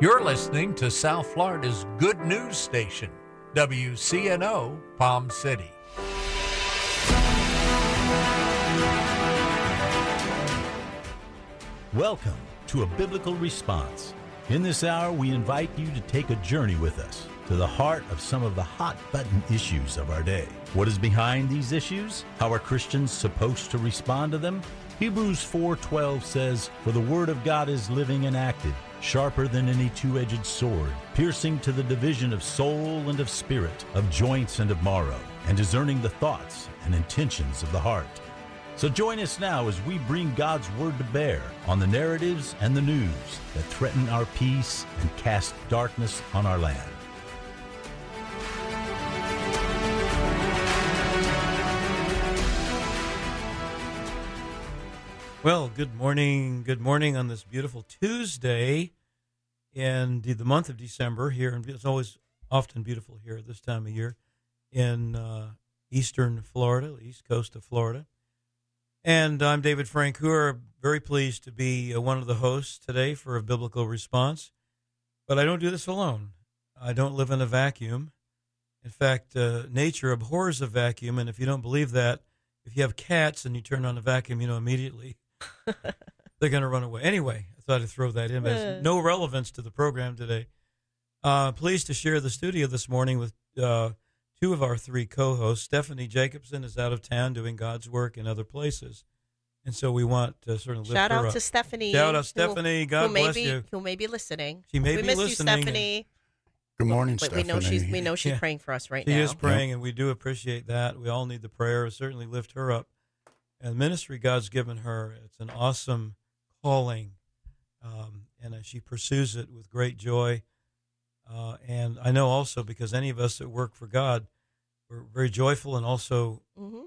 You're listening to South Florida's good news station, WCNO Palm City. Welcome to A Biblical Response. In this hour, we invite you to take a journey with us to the heart of some of the hot-button issues of our day. What is behind these issues? How are Christians supposed to respond to them? Hebrews 4:12 says, "For the word of God is living and active, sharper than any two-edged sword, piercing to the division of soul and of spirit, of joints and of marrow, and discerning the thoughts and intentions of the heart." So join us now as we bring God's word to bear on the narratives and the news that threaten our peace and cast darkness on our land. Well, good morning on this beautiful Tuesday in the month of December here. And it's always often beautiful here at this time of year in eastern Florida, the east coast of Florida. And I'm David Francoeur, very pleased to be one of the hosts today for A Biblical Response. But I don't do this alone. I don't live in a vacuum. In fact, nature abhors a vacuum, and if you don't believe that, if you have cats and you turn on a vacuum, you know immediately they're going to run away. Anyway, I thought I'd throw that in. But it's no relevance to the program today. Pleased to share the studio this morning with two of our three co-hosts. Stephanie Jacobson is out of town doing God's work in other places. And so we want to sort of lift Shout her out up. to Stephanie. Shout out Stephanie. God bless you. Who may be listening. She may we be miss listening. you, Stephanie. Good morning, But Stephanie. we know she's Yeah. praying for us right She now. is praying, and we do appreciate that. We all need the prayer. Certainly lift her up. And the ministry God's given her, it's an awesome calling, and she pursues it with great joy. And I know also because any of us that work for God, we're very joyful and also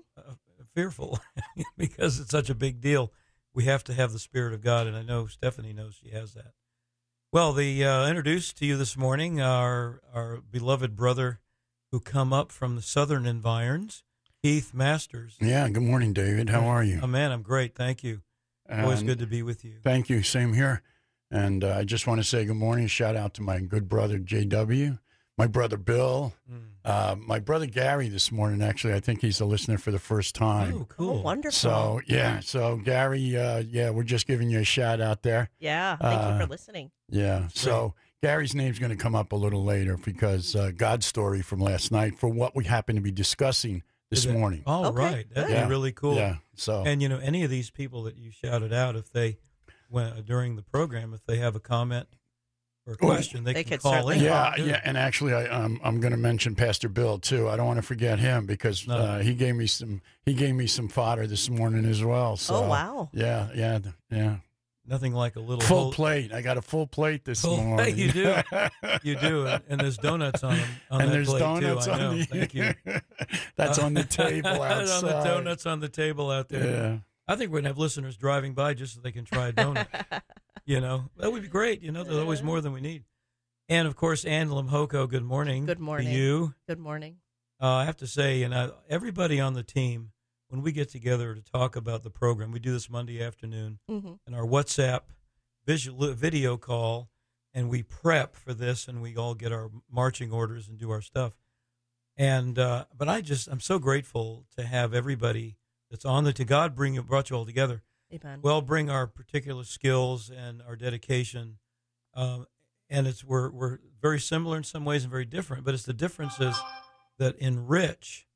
fearful because it's such a big deal. We have to have the Spirit of God, and I know Stephanie knows she has that. Well, the introduced to you this morning are our beloved brother who come up from the southern environs, Keith Masters. Yeah, good morning, David. How are you? Oh, man, I'm great. Thank you. Always good to be with you. Thank you. Same here. And I just want to say good morning. Shout out to my good brother, JW, my brother, Bill, my brother, Gary, this morning. Actually, I think he's a listener for the first time. Oh, cool. Oh, wonderful. So Gary, we're just giving you a shout out there. Yeah, thank you for listening. Yeah. So Gary's name's going to come up a little later because God's story from last night for what we happen to be discussing this morning. Oh, Okay, right. That'd good. be really cool. Yeah. So And, any of these people that you shouted out, if they, during the program, if they have a comment or a question, they can could call certainly in. Yeah, Do it. yeah, and actually, I'm going to mention Pastor Bill too. I don't want to forget him because No. he gave me some fodder this morning as well. So, Oh, wow. Yeah. Nothing like a little Full plate. I got a full plate this Full morning. plate, you do. You do, and there's donuts on them. On and that there's plate donuts too. I on know. the. Thank you. That's on the table outside. on the donuts on the table out there. Yeah. I think we're gonna have listeners driving by just so they can try a donut. That would be great. There's always more than we need. And of course, Ann Limhoko, good morning. Good morning. To you. Good morning. I have to say, everybody on the team, when we get together to talk about the program, we do this Monday afternoon in our WhatsApp video call, and we prep for this, and we all get our marching orders and do our stuff. And but I'm so grateful to have everybody that's on to God brought you all together. Amen. Well, bring our particular skills and our dedication, and we're very similar in some ways and very different. But it's the differences that enrich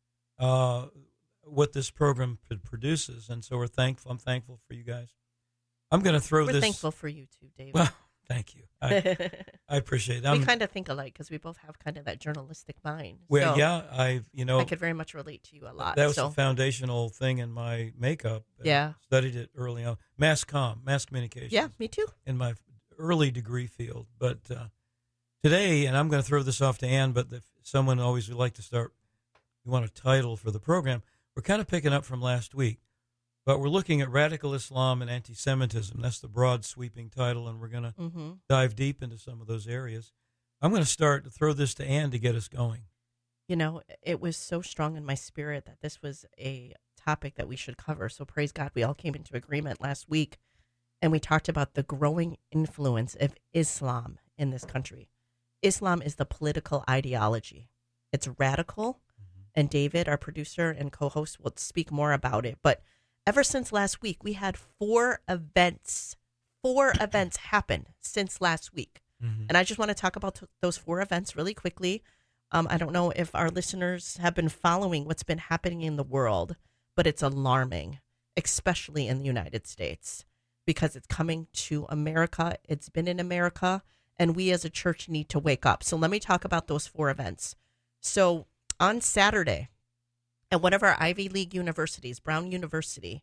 what this program produces, and so we're thankful. I'm thankful for you guys. I'm going to throw We're this. thankful for you too, David. Well, thank you. I appreciate it. We kind of think alike because we both have kind of that journalistic mind. Well, So yeah, I could very much relate to you a lot. that was so. a foundational thing in my makeup. Yeah. Studied it early on. Mass communications. Yeah, me too. In my early degree field. But today, and I'm going to throw this off to Ann, but if someone always would like to start, you want a title for the program, we're kind of picking up from last week. But we're looking at radical Islam and anti-Semitism. That's the broad, sweeping title, and we're going to dive deep into some of those areas. I'm going to throw this to Ann to get us going. It was so strong in my spirit that this was a topic that we should cover. So praise God, we all came into agreement last week, and we talked about the growing influence of Islam in this country. Islam is the political ideology. It's radical. And David, our producer and co-host, will speak more about it. But ever since last week, we had 4 events. 4 events happened since last week. And I just want to talk about those 4 events really quickly. I don't know if our listeners have been following what's been happening in the world, but it's alarming, especially in the United States, because it's coming to America. It's been in America, and we as a church need to wake up. So let me talk about those 4 events. So on Saturday, at one of our Ivy League universities, Brown University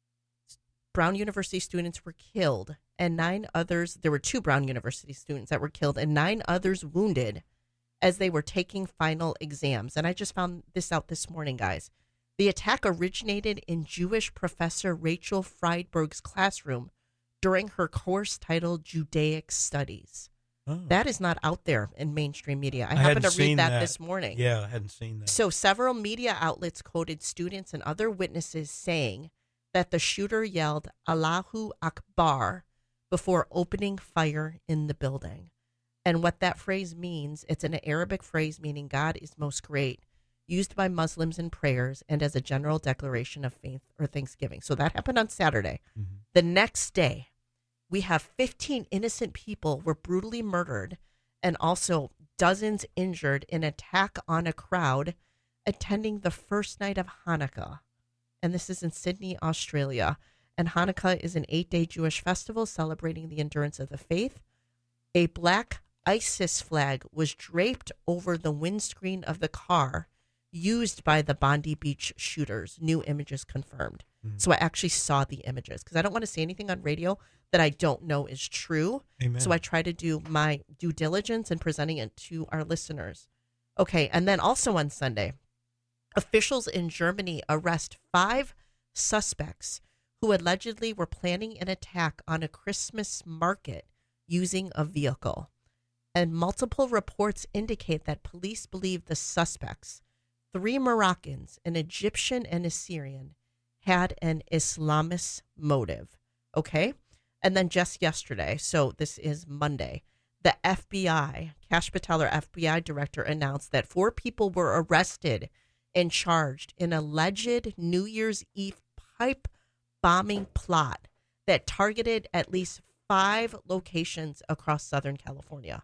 students were killed, and 9 others, there were 2 Brown University students that were killed, and 9 others wounded as they were taking final exams. And I just found this out this morning, guys. The attack originated in Jewish professor Rachel Friedberg's classroom during her course titled Judaic Studies. Oh. That is not out there in mainstream media. I happened to read that this morning. Yeah, I hadn't seen that. So several media outlets quoted students and other witnesses saying that the shooter yelled Allahu Akbar before opening fire in the building. And what that phrase means, it's an Arabic phrase meaning God is most great, used by Muslims in prayers and as a general declaration of faith or thanksgiving. So that happened on Saturday. The next day, we have 15 innocent people were brutally murdered and also dozens injured in an attack on a crowd attending the first night of Hanukkah. And this is in Sydney, Australia. And Hanukkah is an 8-day Jewish festival celebrating the endurance of the faith. A black ISIS flag was draped over the windscreen of the car used by the Bondi Beach shooters. New images confirmed. So I actually saw the images because I don't want to say anything on radio that I don't know is true. Amen. So I try to do my due diligence in presenting it to our listeners. Okay, and then also on Sunday, officials in Germany arrest 5 suspects who allegedly were planning an attack on a Christmas market using a vehicle. And multiple reports indicate that police believe the suspects, 3 Moroccans, an Egyptian and a Syrian, had an Islamist motive. Okay? And then just yesterday, so this is Monday, the FBI, Kash Patel, our FBI director, announced that 4 people were arrested and charged in alleged New Year's Eve pipe bombing plot that targeted at least 5 locations across Southern California.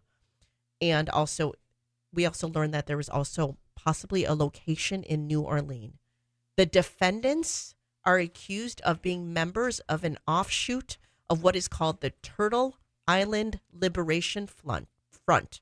And also, we also learned that there was also possibly a location in New Orleans. The defendants are accused of being members of an offshoot of what is called the Turtle Island Liberation Front,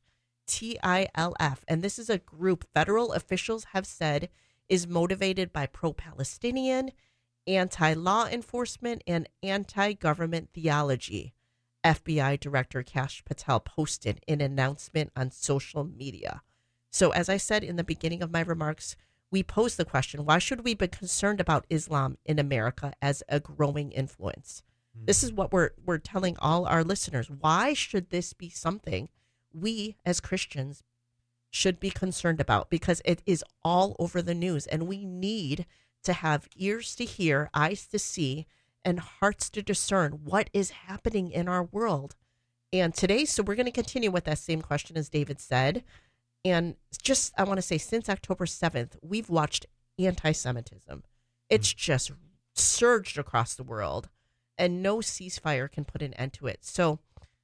TILF. And this is a group federal officials have said is motivated by pro-Palestinian, anti-law enforcement, and anti-government theology. FBI Director Kash Patel posted an announcement on social media. So as I said in the beginning of my remarks, we posed the question, why should we be concerned about Islam in America as a growing influence? This is what we're telling all our listeners. Why should this be something we as Christians should be concerned about? Because it is all over the news, and we need to have ears to hear, eyes to see, and hearts to discern what is happening in our world. And today, so we're going to continue with that same question as David said. And just, I want to say, since October 7th, we've watched anti-Semitism. It's just surged across the world, and no ceasefire can put an end to it. So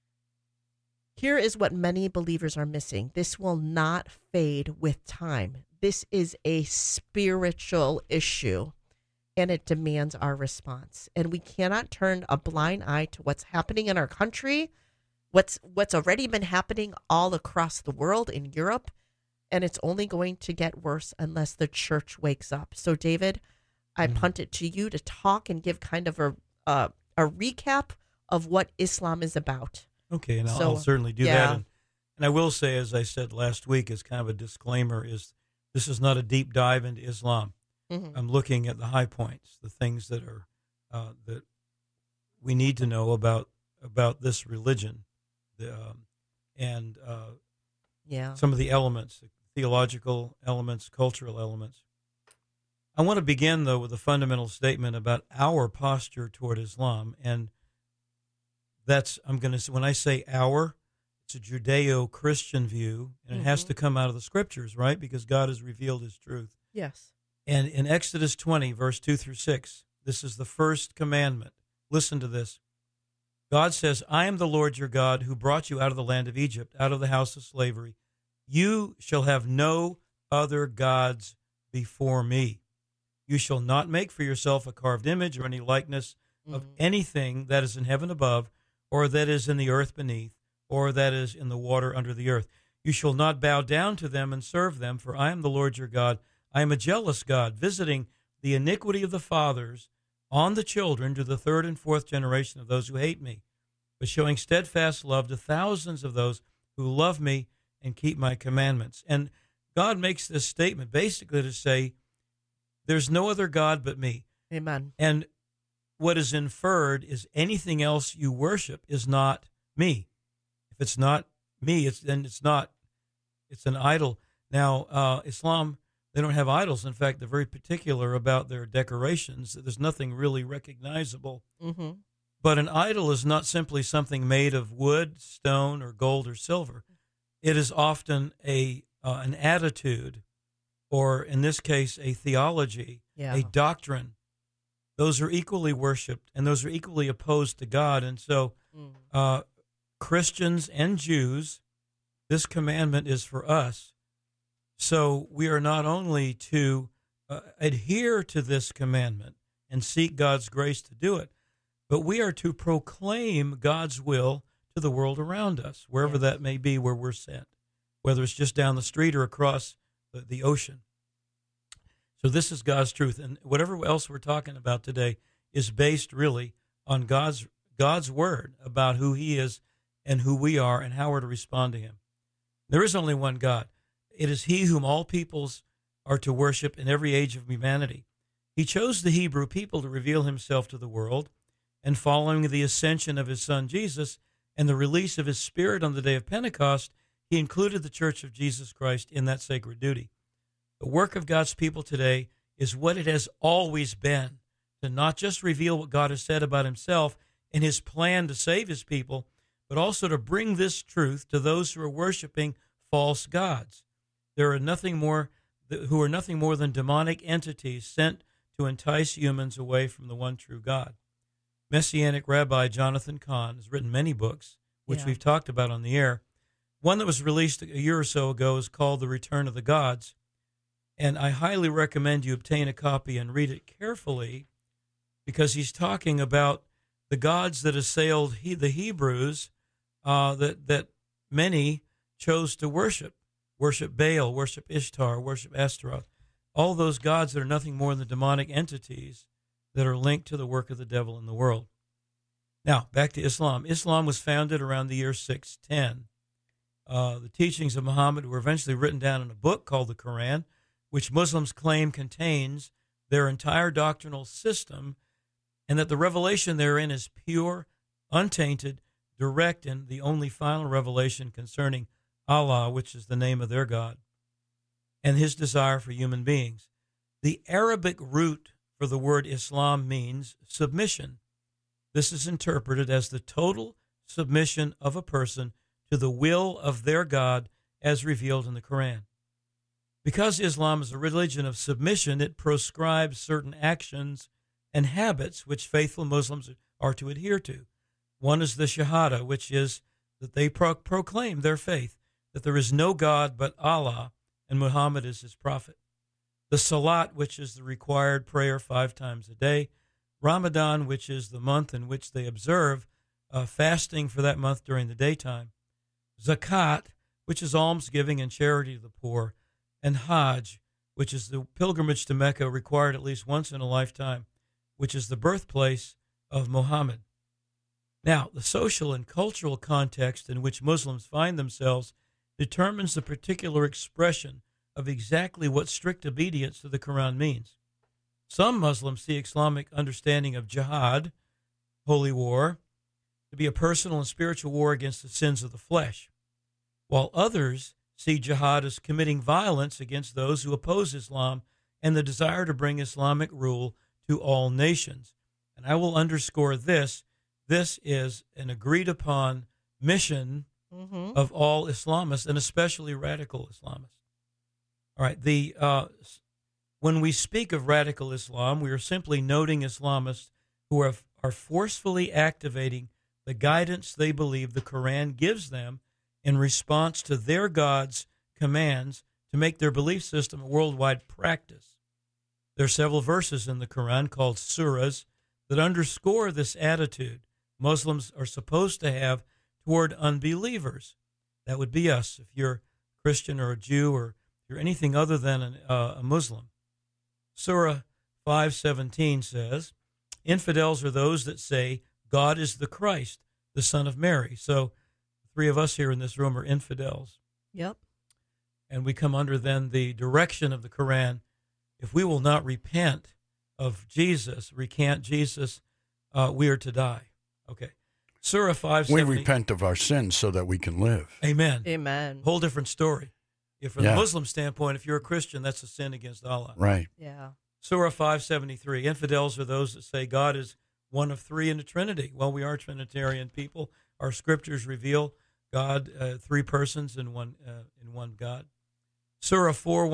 here is what many believers are missing. This will not fade with time. This is a spiritual issue, and it demands our response. And we cannot turn a blind eye to what's happening in our country, what's already been happening all across the world in Europe, and it's only going to get worse unless the church wakes up. So, David, I punt it to you to talk and give kind of a recap of what Islam is about. Okay, and I'll certainly do that. And I will say, as I said last week, as kind of a disclaimer, is this is not a deep dive into Islam. I'm looking at the high points, the things that are that we need to know about this religion, and some of the elements, theological elements, cultural elements. I want to begin, though, with a fundamental statement about our posture toward Islam, and that's when I say our, It's a Judeo-Christian view, and it has to come out of the Scriptures, right? Because God has revealed His truth. Yes. And in Exodus 20, verse 2 through 6, this is the first commandment. Listen to this. God says, I am the Lord your God who brought you out of the land of Egypt, out of the house of slavery. You shall have no other gods before me. You shall not make for yourself a carved image or any likeness of anything that is in heaven above, or that is in the earth beneath, or that is in the water under the earth. You shall not bow down to them and serve them, for I am the Lord your God. I am a jealous God, visiting the iniquity of the fathers on the children to the third and fourth generation of those who hate me, but showing steadfast love to thousands of those who love me and keep my commandments. And God makes this statement basically to say, there's no other God but me. Amen. And what is inferred is anything else you worship is not me. If it's not me, it's an idol. Now, Islam, they don't have idols. In fact, they're very particular about their decorations. There's nothing really recognizable. Mm-hmm. But an idol is not simply something made of wood, stone, or gold or silver. It is often an attitude, or in this case, a theology, a doctrine. Those are equally worshipped, and those are equally opposed to God. And so Christians and Jews, this commandment is for us. So we are not only to adhere to this commandment and seek God's grace to do it, but we are to proclaim God's will to the world around us, wherever that may be where we're sent, whether it's just down the street or across the ocean. So this is God's truth. And whatever else we're talking about today is based really on God's word about who He is and who we are and how we're to respond to Him. There is only one God. It is He whom all peoples are to worship in every age of humanity. He chose the Hebrew people to reveal Himself to the world, and following the ascension of His Son Jesus and the release of His Spirit on the day of Pentecost, He included the Church of Jesus Christ in that sacred duty. The work of God's people today is what it has always been, to not just reveal what God has said about Himself and His plan to save His people, but also to bring this truth to those who are worshiping false gods. There are nothing more who are nothing more than demonic entities sent to entice humans away from the one true God. Messianic Rabbi Jonathan Cahn has written many books, which we've talked about on the air. One that was released a year or so ago is called The Return of the Gods. And I highly recommend you obtain a copy and read it carefully, because he's talking about the gods that assailed the Hebrews that many chose to worship Baal, worship Ishtar, worship Astaroth, all those gods that are nothing more than demonic entities that are linked to the work of the devil in the world. Now, back to Islam. Islam was founded around the year 610. The teachings of Muhammad were eventually written down in a book called the Quran, which Muslims claim contains their entire doctrinal system, and that the revelation therein is pure, untainted, direct, and the only final revelation concerning Allah, which is the name of their God, and His desire for human beings. The Arabic root for the word Islam means submission. This is interpreted as the total submission of a person to the will of their God as revealed in the Quran. Because Islam is a religion of submission, it proscribes certain actions and habits which faithful Muslims are to adhere to. One is the Shahada, which is that they proclaim their faith, that there is no God but Allah, and Muhammad is His prophet. The Salat, which is the required prayer 5 times a day. Ramadan, which is the month in which they observe fasting for that month during the daytime. Zakat, which is almsgiving and charity to the poor. And Hajj, which is the pilgrimage to Mecca required at least once in a lifetime, which is the birthplace of Muhammad. Now, the social and cultural context in which Muslims find themselves determines the particular expression of exactly what strict obedience to the Quran means. Some Muslims see Islamic understanding of jihad, holy war, to be a personal and spiritual war against the sins of the flesh, while others see jihad as committing violence against those who oppose Islam and the desire to bring Islamic rule to all nations. And I will underscore this. This is an agreed-upon mission of all Islamists, and especially radical Islamists. All right, when we speak of radical Islam, we are simply noting Islamists who are forcefully activating the guidance they believe the Quran gives them in response to their God's commands to make their belief system a worldwide practice. There are several verses in the Quran called surahs that underscore this attitude Muslims are supposed to have toward unbelievers. That would be us, if you're Christian or a Jew or you're anything other than a Muslim. Surah 5:17 says, infidels are those that say God is the Christ, the Son of Mary. So 3 of us here in this room are infidels. Yep. And we come under then the direction of the Quran. If we will not repent of Jesus, recant Jesus, we are to die. Okay. Surah 5:70. We repent of our sins so that we can live. Amen. Amen. Whole different story. From the Muslim standpoint, if you're a Christian, that's a sin against Allah. Right. Yeah. Surah 5:73. Infidels are those that say God is one of 3 in the Trinity. Well, we are Trinitarian people. Our scriptures reveal God, 3 persons in one God. Surah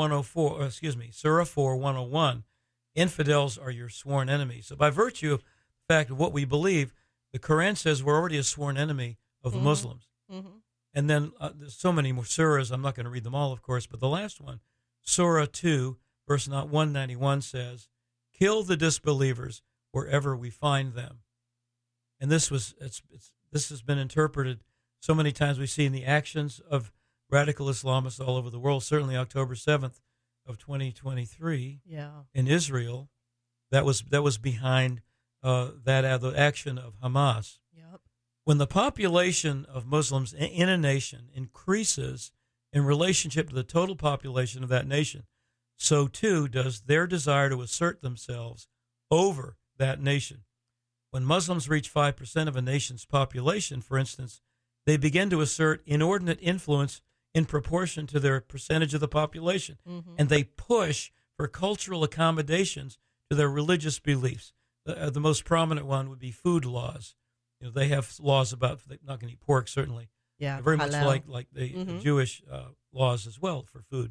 4:101. Infidels are your sworn enemies. So by virtue of the fact of what we believe, the Quran says we're already a sworn enemy of the Muslims. Mm-hmm. And then there's so many more surahs. I'm not going to read them all, of course, but the last one, Surah 2, verse 191 says, kill the disbelievers wherever we find them. And this has been interpreted so many times. We see in the actions of radical Islamists all over the world, certainly October 7th of 2023 in Israel, that was behind the action of Hamas. Yep. When the population of Muslims in a nation increases in relationship to the total population of that nation, so too does their desire to assert themselves over that nation. When Muslims reach 5% of a nation's population, for instance, they begin to assert inordinate influence in proportion to their percentage of the population, and they push for cultural accommodations to their religious beliefs. The most prominent one would be food laws. You know, they have laws about not going to eat pork, certainly. Yeah, very much halal. like the Jewish laws as well for food,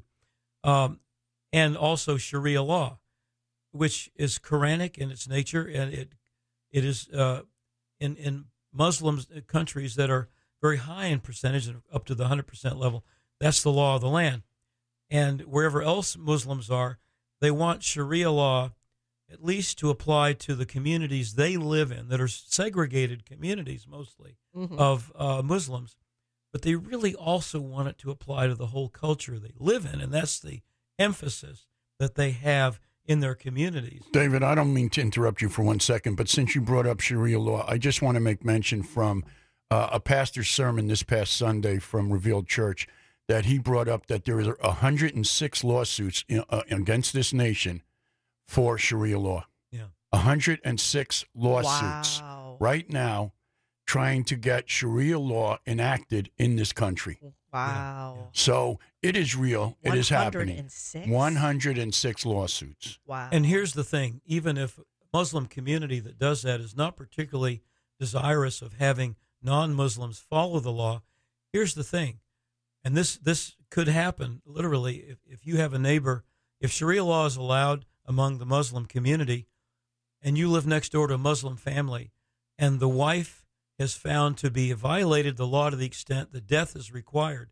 and also Sharia law, which is Quranic in its nature, and it is in Muslim countries that are very high in percentage, up to the 100% level. That's the law of the land, and wherever else Muslims are, they want Sharia law at least to apply to the communities they live in, that are segregated communities mostly of Muslims, but they really also want it to apply to the whole culture they live in, and that's the emphasis that they have in their communities. David, I don't mean to interrupt you for 1 second, but since you brought up Sharia law, I just want to make mention from a pastor's sermon this past Sunday from Revealed Church that he brought up that there are 106 lawsuits against this nation for Sharia law. Yeah. 106 lawsuits right now trying to get Sharia law enacted in this country. Wow. Yeah. So it is real. It is happening. 106? 106 lawsuits. Wow. And here's the thing, even if a Muslim community that does that is not particularly desirous of having non-Muslims follow the law, here's the thing, and this could happen literally if you have a neighbor, if Sharia law is allowed among the Muslim community, and you live next door to a Muslim family, and the wife has found to be violated the law to the extent that death is required,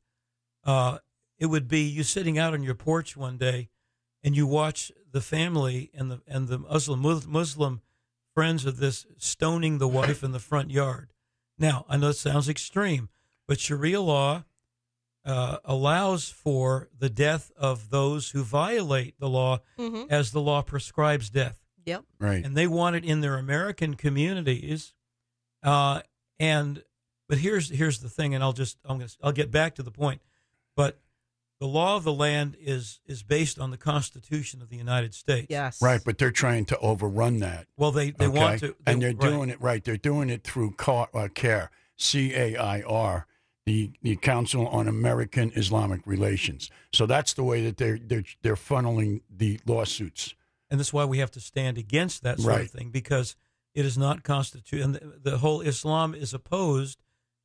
it would be you sitting out on your porch one day, and you watch the family and the Muslim friends of this stoning the wife in the front yard. Now, I know it sounds extreme, but Sharia law allows for the death of those who violate the law as the law prescribes death. Yep. Right. And they want it in their American communities. But here's the thing, and I'll get back to the point. But the law of the land is based on the Constitution of the United States. Yes. Right, but they're trying to overrun that. Well, they want to, and they're doing it right. They're doing it through CAIR, CAIR, the Council on American Islamic Relations. So that's the way that they're funneling the lawsuits. And that's why we have to stand against that sort of thing, because it is not constitutional. And the whole Islam is opposed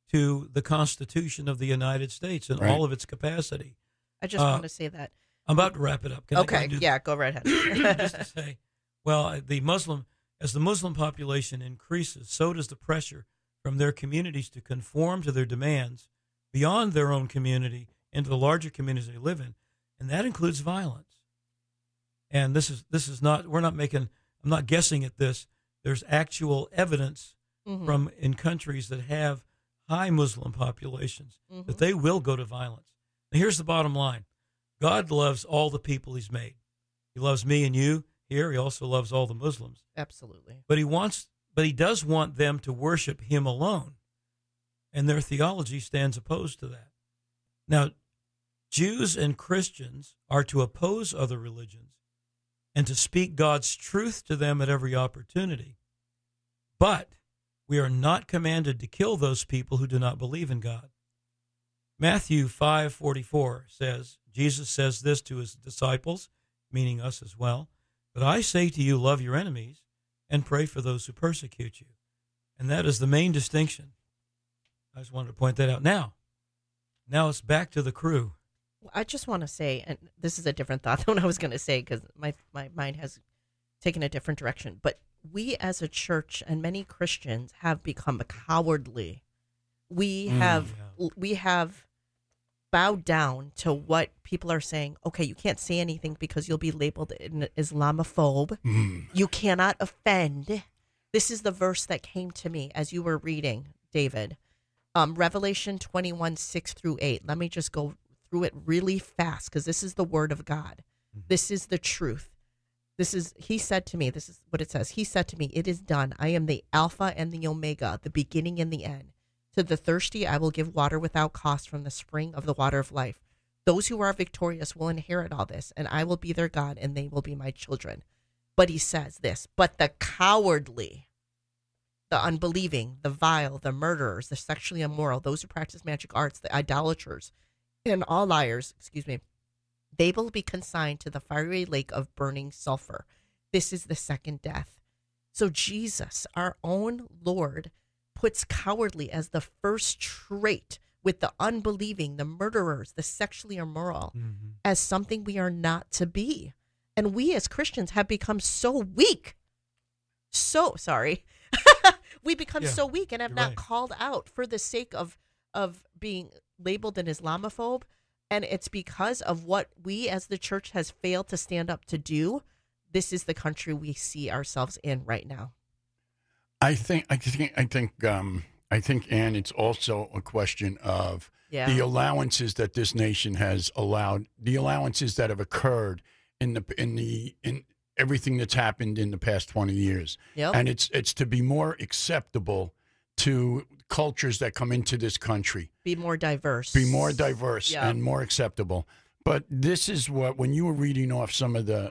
to the Constitution of the United States in Right. all of its capacity. I just want to say that. I'm about to wrap it up. Can I Okay, do yeah, go right ahead. just to say, well, as the Muslim population increases, so does the pressure from their communities to conform to their demands beyond their own community into the larger communities they live in, and that includes violence. And this is not, I'm not guessing at this. There's actual evidence from in countries that have high Muslim populations that they will go to violence. Now, here's the bottom line. God loves all the people he's made. He loves me and you here. He also loves all the Muslims. Absolutely. But he does want them to worship him alone. And their theology stands opposed to that. Now, Jews and Christians are to oppose other religions and to speak God's truth to them at every opportunity. But we are not commanded to kill those people who do not believe in God. Matthew 5:44 says, Jesus says this to his disciples, meaning us as well, "But I say to you, love your enemies and pray for those who persecute you." And that is the main distinction. I just wanted to point that out. Now it's back to the crew. I just want to say, and this is a different thought than what I was going to say because my mind has taken a different direction, but we as a church and many Christians have become cowardly. We have bowed down to what people are saying. Okay, you can't say anything because you'll be labeled an Islamophobe. You cannot offend. This is the verse that came to me as you were reading, David. Revelation 21:6-8. Let me just go through it really fast because this is the word of God. This is the truth. He said to me, this is what it says. He said to me, "It is done. I am the Alpha and the Omega, the beginning and the end. To the thirsty, I will give water without cost from the spring of the water of life. Those who are victorious will inherit all this, and I will be their God, and they will be my children." But he says this, "But the cowardly, the unbelieving, the vile, the murderers, the sexually immoral, those who practice magic arts, the idolaters, and all liars, they will be consigned to the fiery lake of burning sulfur. This is the second death." So Jesus, our own Lord, puts cowardly as the first trait with the unbelieving, the murderers, the sexually immoral, as something we are not to be. And we as Christians have become so weak. So, sorry. We become so weak and have not called out for the sake of being labeled an Islamophobe. And it's because of what we as the church has failed to stand up to do. This is the country we see ourselves in right now. I think, Ann, it's also a question of the allowances that this nation has allowed, the allowances that have occurred in everything that's happened in the past 20 years. Yep. And it's to be more acceptable to cultures that come into this country. Be more diverse. And more acceptable. But this is when you were reading off some of the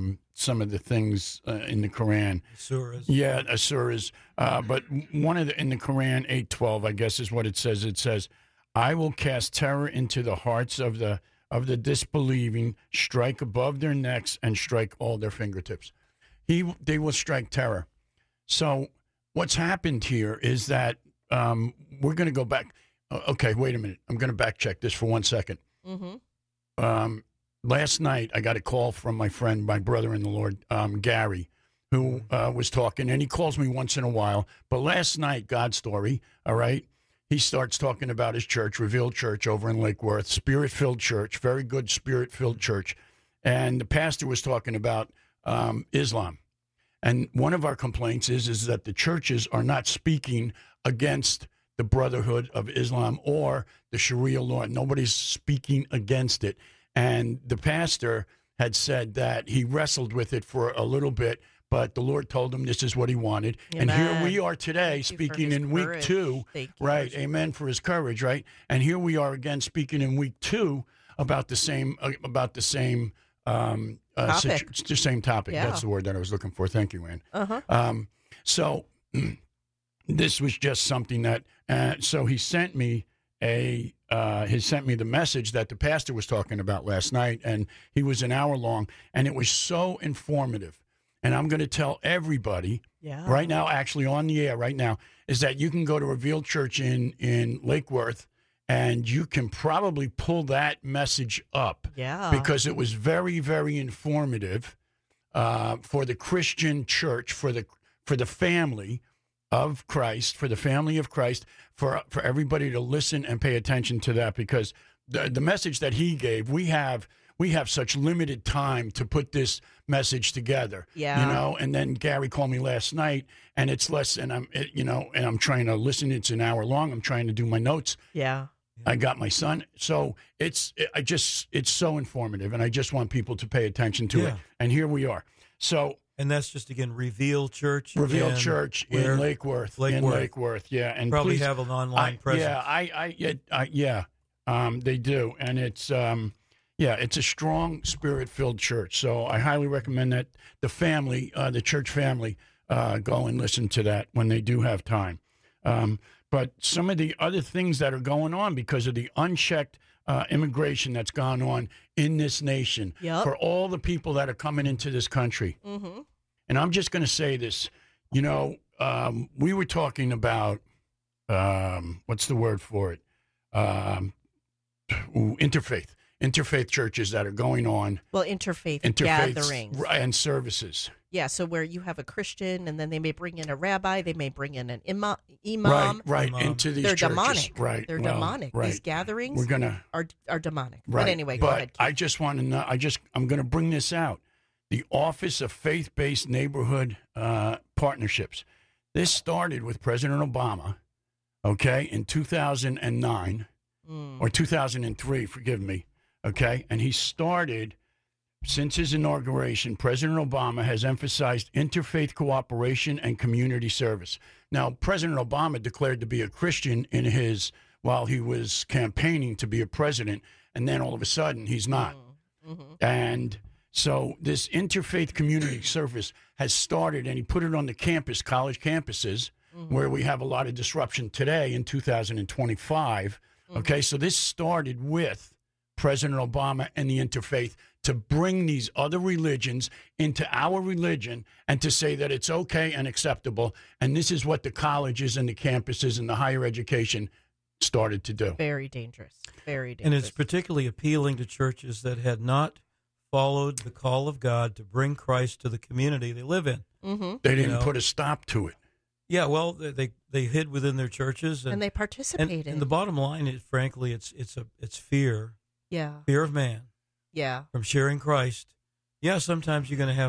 things in the Quran. Surahs. Yeah, surahs. But one of in the Quran, 8:12, I guess is what it says. It says, "I will cast terror into the hearts of the disbelieving, strike above their necks and strike all their fingertips." They will strike terror. So what's happened here is that we're going to go back. Okay, wait a minute. I'm going to back check this for 1 second. Last night, I got a call from my friend, my brother in the Lord, Gary, who was talking, and he calls me once in a while. But last night, God Story, all right, he starts talking about his church, Revealed Church over in Lake Worth, Spirit-filled church, very good Spirit-filled church. And the pastor was talking about Islam. And one of our complaints is that the churches are not speaking against the Brotherhood of Islam or the Sharia law. Nobody's speaking against it. And the pastor had said that he wrestled with it for a little bit, but the Lord told him this is what he wanted. Amen. And here we are today speaking in week 2. Right. Amen for his courage, right? And here we are again speaking in week 2 about the same topic. The same topic. Yeah. That's the word that I was looking for. Thank you, Ann. So this was just something that. So he sent me the message that the pastor was talking about last night, and he was an hour long, and it was so informative. and I'm going to tell everybody right now, actually on the air right now, is that you can go to Revealed Church in Lake Worth, and you can probably pull that message up. Yeah. Because it was very, very informative for the Christian church, for the family of Christ, for the family of Christ, for everybody to listen and pay attention to that, because the message that he gave, we have such limited time to put this message together. Yeah. You know, and then Gary called me last night, and it's less, and I'm trying to listen. It's an hour long. I'm trying to do my notes. Yeah. I got my son. So it's so informative, and I just want people to pay attention to it. And here we are. So. And that's just, again, Revealed Church. Revealed Church in Lake Worth. In Lake Worth, yeah. And probably please, have an online presence. They do. And it's a strong, spirit-filled church. So I highly recommend that the family, the church family, go and listen to that when they do have time. But some of the other things that are going on because of the unchecked immigration that's gone on in this nation for all the people that are coming into this country. Mm-hmm. And I'm just going to say this, we were talking about, what's the word for it? Interfaith churches that are going on. Well, interfaith gatherings. And services. Yeah, so where you have a Christian, and then they may bring in a rabbi, they may bring in an imam. Right, into these They're churches. Demonic. Right, they're demonic. Right. These gatherings are demonic. Right. But anyway, go ahead, Keith. I just want to know, I'm going to bring this out. The Office of Faith-Based Neighborhood Partnerships. This started with President Obama, in 2009, or 2003, forgive me, and he started. Since his inauguration, President Obama has emphasized interfaith cooperation and community service. Now, President Obama declared to be a Christian while he was campaigning to be a president, and then all of a sudden he's not. Mm-hmm. And so this interfaith community service has started, and he put it on the campus, college campuses, where we have a lot of disruption today in 2025. Okay, so this started with President Obama and the interfaith to bring these other religions into our religion and to say that it's okay and acceptable. And this is what the colleges and the campuses and the higher education started to do. Very dangerous. Very dangerous. And it's particularly appealing to churches that had not followed the call of God to bring Christ to the community they live in. Mm-hmm. They didn't put a stop to it. Yeah, well, they hid within their churches. And they participated. And the bottom line is, frankly, it's fear. Yeah. Fear of man. Yeah. From sharing Christ. Yeah, sometimes you're going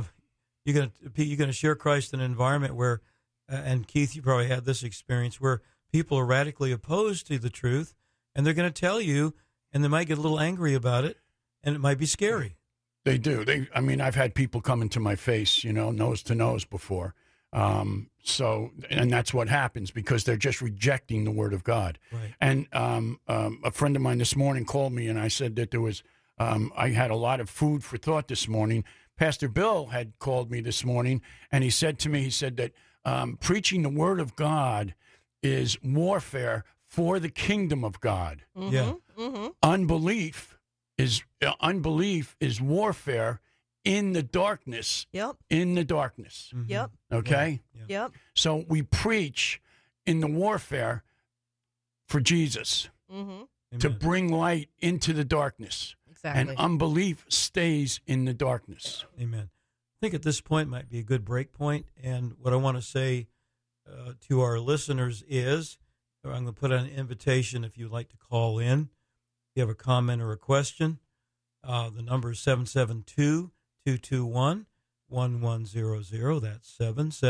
to share Christ in an environment where, and Keith, you probably had this experience, where people are radically opposed to the truth, and they're going to tell you, and they might get a little angry about it, and it might be scary. They do. I've had people come into my face, nose to nose before. And that's what happens because they're just rejecting the word of God. Right. And a friend of mine this morning called me, and I said that there was, I had a lot of food for thought this morning. Pastor Bill had called me this morning, and he said to me, that preaching the word of God is warfare for the kingdom of God. Mm-hmm. Yeah. Mm-hmm. Unbelief is warfare in the darkness. Yep. In the darkness. Mm-hmm. Yep. Okay? Yeah. Yep. So we preach in the warfare for Jesus Mm-hmm. to Amen. bring light into the darkness. Exactly. And unbelief stays in the darkness. Amen. I think at this point might be a good break point. And what I want to say to our listeners is, I'm going to put out an invitation if you'd like to call in. If you have a comment or a question, the number is 772-221-1100. That's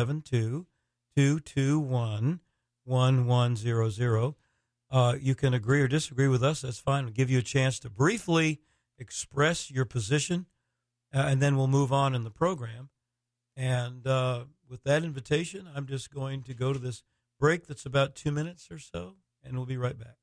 772-221-1100. You can agree or disagree with us. That's fine. We'll give you a chance to briefly express your position, and then we'll move on in the program. And with that invitation, I'm just going to go to this break that's about 2 minutes or so, and we'll be right back.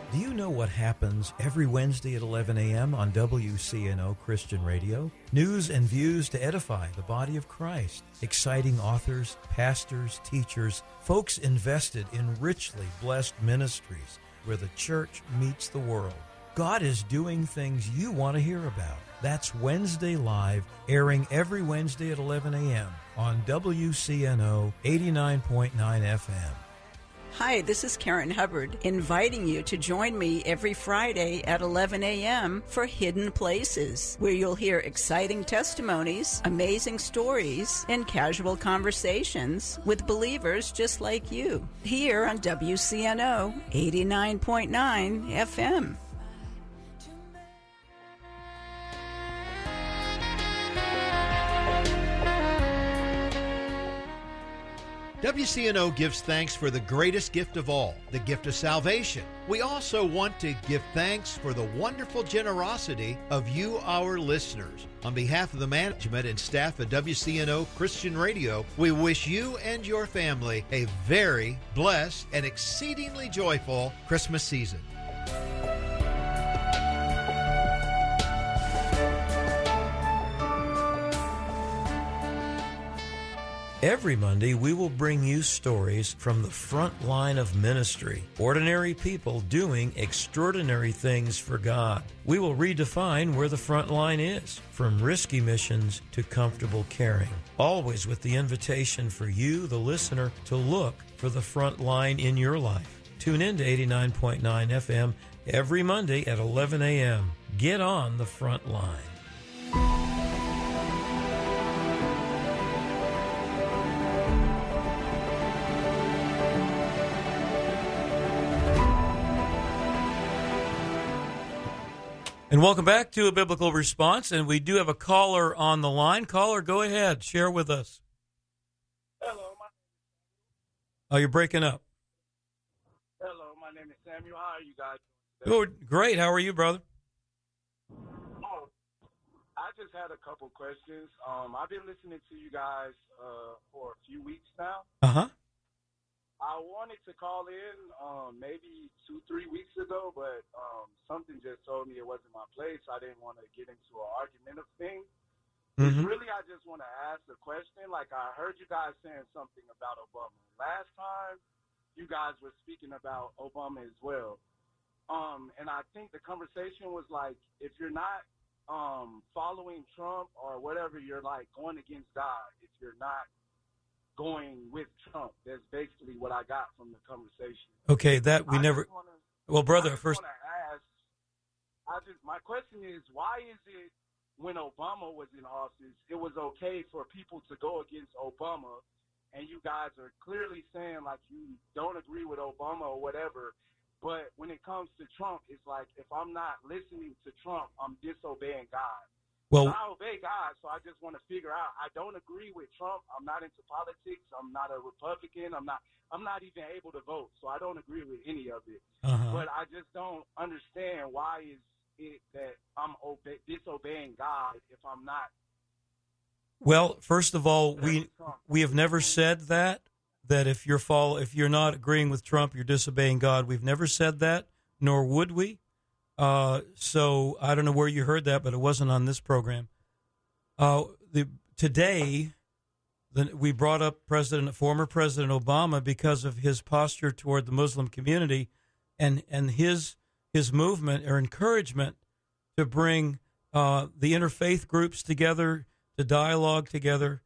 Do you know what happens every Wednesday at 11 a.m. on WCNO Christian Radio? News and views to edify the body of Christ. Exciting authors, pastors, teachers, folks invested in richly blessed ministries where the church meets the world. God is doing things you want to hear about. That's Wednesday Live, airing every Wednesday at 11 a.m. on WCNO 89.9 FM. Hi, this is Karen Hubbard, inviting you to join me every Friday at 11 a.m. for Hidden Places, where you'll hear exciting testimonies, amazing stories, and casual conversations with believers just like you, here on WCNO 89.9 FM. WCNO gives thanks for the greatest gift of all, the gift of salvation. We also want to give thanks for the wonderful generosity of you, our listeners. On behalf of the management and staff at WCNO Christian Radio, we wish you and your family a very blessed and exceedingly joyful Christmas season. Every Monday, we will bring you stories from the front line of ministry, ordinary people doing extraordinary things for God. We will redefine where the front line is, from risky missions to comfortable caring, always with the invitation for you, the listener, to look for the front line in your life. Tune in to 89.9 FM every Monday at 11 a.m. Get on the front line. And welcome back to A Biblical Response, and we do have a caller on the line. Caller, go ahead. Share with us. Hello. You're breaking up. Hello, my name is Samuel. How are you guys Oh, doing today? great. How are you, brother? Oh, I just had a couple questions. I've been listening to you guys for a few weeks now. Uh-huh. I wanted to call in maybe 2-3 weeks ago, but something just told me it wasn't my place. I didn't want to get into an argument of things. Mm-hmm. Really, I just want to ask a question. Like, I heard you guys saying something about Obama. Last time, you guys were speaking about Obama as well. And I think the conversation was like, if you're not following Trump or whatever, you're like going against God. If you're not going with Trump. That's basically what I got from the conversation. Okay, that we never. Well, brother, first. My question is, why is it when Obama was in office, it was okay for people to go against Obama, and you guys are clearly saying like you don't agree with Obama or whatever, but when it comes to Trump, it's like if I'm not listening to Trump, I'm disobeying God. Well, I obey God, so I just want to figure out. I don't agree with Trump. I'm not into politics. I'm not a Republican. I'm not even able to vote, so I don't agree with any of it. Uh-huh. But I just don't understand why is it that I'm disobeying God if I'm not. Well, first of all, we have never said that if you're not agreeing with Trump, you're disobeying God. We've never said that, nor would we. So I don't know where you heard that, but it wasn't on this program. Today, we brought up former President Obama because of his posture toward the Muslim community, and his movement or encouragement to bring the interfaith groups together, to dialogue together,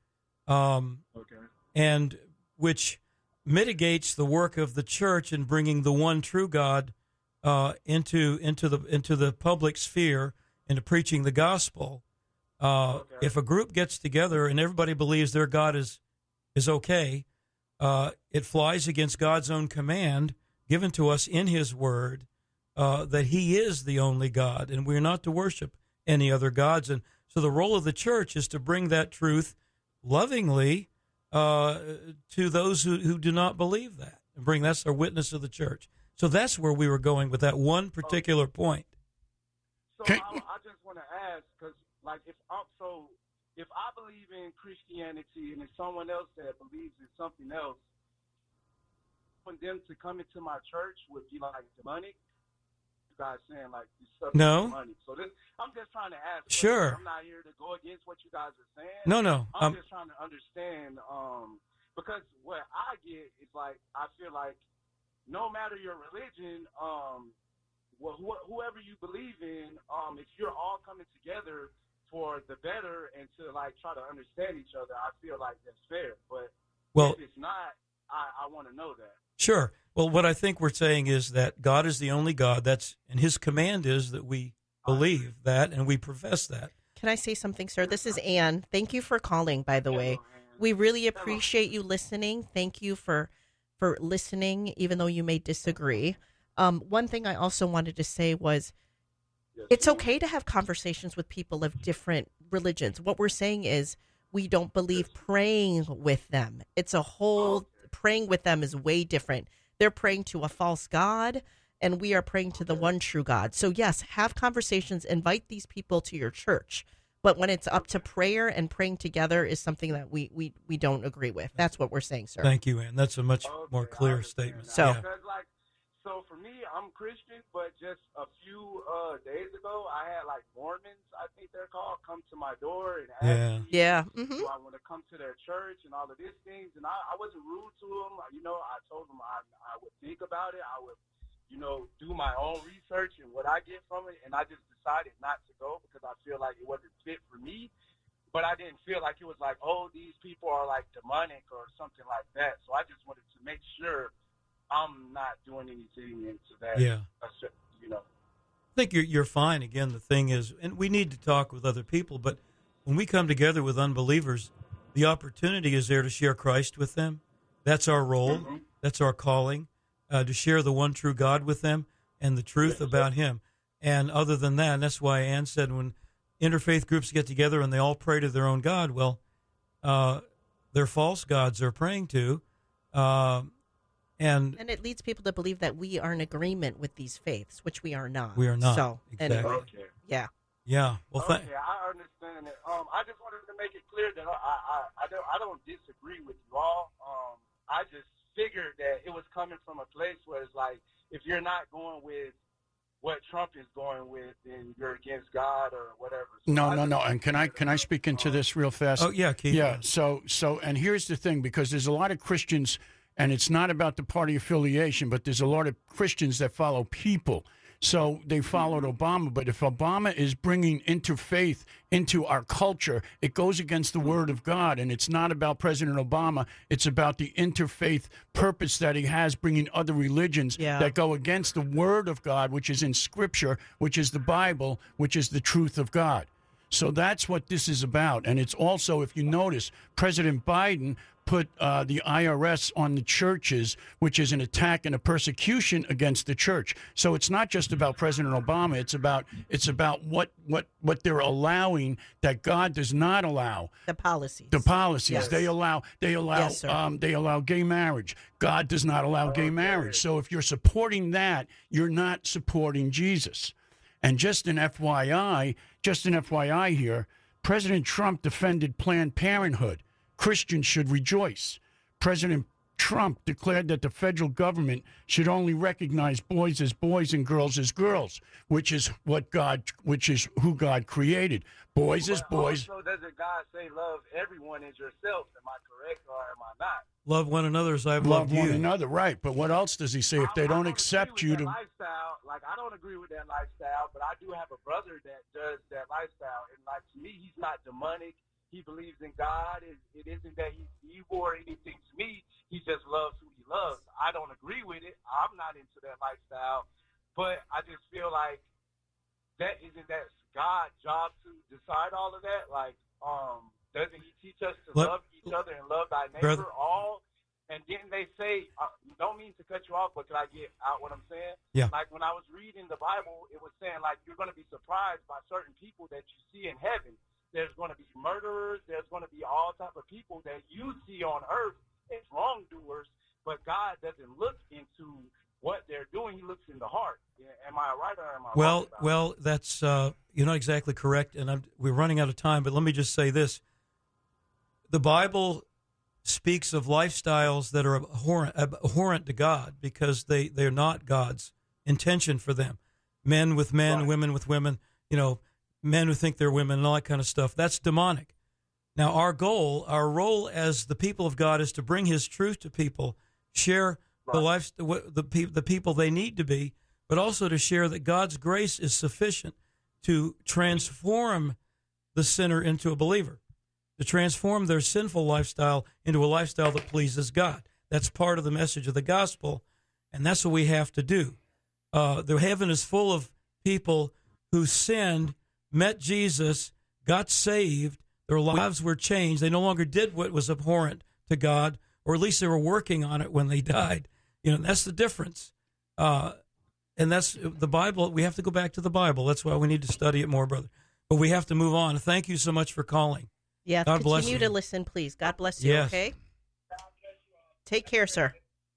and which mitigates the work of the church in bringing the one true God into the public sphere, into preaching the gospel. If a group gets together and everybody believes their God is okay, it flies against God's own command given to us in His Word that He is the only God, and we're not to worship any other gods. And so the role of the church is to bring that truth lovingly to those who do not believe that, and that's our witness of the church. So that's where we were going with that one particular point. So I just want to ask, because like if I believe in Christianity and there's someone else that believes in something else, for them to come into my church would be like demonic. you guys saying like these stuff No. is money. So I'm just trying to ask. Sure. I'm not here to go against what you guys are saying. No. I'm just trying to understand because what I get is like I feel like no matter your religion, whoever you believe in, if you're all coming together for the better and to like try to understand each other, I feel like that's fair. But if it's not, I want to know that. Sure. Well, what I think we're saying is that God is the only God. And His command is that we believe that and we profess that. Can I say something, sir? This is Ann. Thank you for calling, by the way. We really appreciate you listening. Thank you for listening, even though you may disagree. One thing I also wanted to say was it's okay to have conversations with people of different religions. What we're saying is we don't believe praying with them. It's a whole praying with them is way different. They're praying to a false god, and we are praying to the one true God. So, yes, have conversations, invite these people to your church. But when it's up to prayer and praying together is something that we don't agree with. That's what we're saying, sir. Thank you, Ann. That's a much more clear statement. So, So for me, I'm Christian, but just a few days ago, I had like Mormons, I think they're called, come to my door and ask me, do I want to come to their church and all of these things. And I wasn't rude to them. You know, I told them I would think about it. I would, you know, do my own research and what I get from it. And I just decided not to go because I feel like it wasn't fit for me. But I didn't feel like it was like, oh, these people are like demonic or something like that. So I just wanted to make sure I'm not doing anything into that. Yeah. You know. I think you're fine. Again, the thing is, and we need to talk with other people, but when we come together with unbelievers, the opportunity is there to share Christ with them. That's our role. Mm-hmm. That's our calling, to share the one true God with them and the truth about Him. And other than that, and that's why Ann said when interfaith groups get together and they all pray to their own God, well, they're false gods they're praying to. And it leads people to believe that we are in agreement with these faiths, which we are not. We are not. So, exactly. Anyway, yeah. Yeah. Well, I understand it. I just wanted to make it clear that I don't disagree with you all. I just figured that it was coming from a place where it's like, if you're not going with what Trump is going with, then you're against God or whatever. So No. And can I speak into this real fast? Oh, yeah, Keith. Yeah. So, and here's the thing, because there's a lot of Christians, and it's not about the party affiliation, but there's a lot of Christians that follow people. So they followed Obama. But if Obama is bringing interfaith into our culture, it goes against the word of God. And it's not about President Obama. It's about the interfaith purpose that he has, bringing other religions that go against the word of God, which is in Scripture, which is the Bible, which is the truth of God. So that's what this is about. And it's also, if you notice, President Biden put the IRS on the churches, which is an attack and a persecution against the church. So it's not just about President Obama. It's about what they're allowing that God does not allow. The policies. Yes. They allow gay marriage. God does not allow gay marriage. So if you're supporting that, you're not supporting Jesus. And just an FYI here, President Trump defended Planned Parenthood. Christians should rejoice. President Trump declared that the federal government should only recognize boys as boys and girls as girls, which is who God created. Boys as boys. Also, doesn't God say love everyone as yourself? Am I correct or am I not? Love one another as I've loved you. Love one another, right. But what else does he say if they don't accept you to... lifestyle. Like, I don't agree with that lifestyle, but I do have a brother that does that lifestyle. And, like, to me, he's not demonic. He believes in God. It isn't that he's evil or anything to me. He just loves who he loves. I don't agree with it. I'm not into that lifestyle. But I just feel like that God's job to decide all of that. Like, doesn't he teach us to love each other and love thy neighbor all? And didn't they say, don't mean to cut you off, but can I get out what I'm saying? Yeah. Like when I was reading the Bible, it was saying like you're going to be surprised by certain people that you see in heaven. There's going to be murderers. There's going to be all type of people that you see on earth as wrongdoers, but God doesn't look into what they're doing. He looks in the heart. Am I right or am I wrong? Well, that's you're not exactly correct, and we're running out of time. But let me just say this: the Bible speaks of lifestyles that are abhorrent to God because they're not God's intention for them. men with men, Right. women with women, men who think they're women and all that kind of stuff. That's demonic. Now, our role as the people of God is to bring His truth to people, share the people they need to be, but also to share that God's grace is sufficient to transform the sinner into a believer, to transform their sinful lifestyle into a lifestyle that pleases God. That's part of the message of the gospel, and that's what we have to do. The heaven is full of people who sinned, met Jesus, got saved, their lives were changed. They no longer did what was abhorrent to God, or at least they were working on it when they died. That's the difference. And that's the Bible. We have to go back to the Bible. That's why we need to study it more, brother. But we have to move on. Thank you so much for calling. Yeah, God bless continue you. to listen, please. God bless you, Yes. okay? Take care, sir.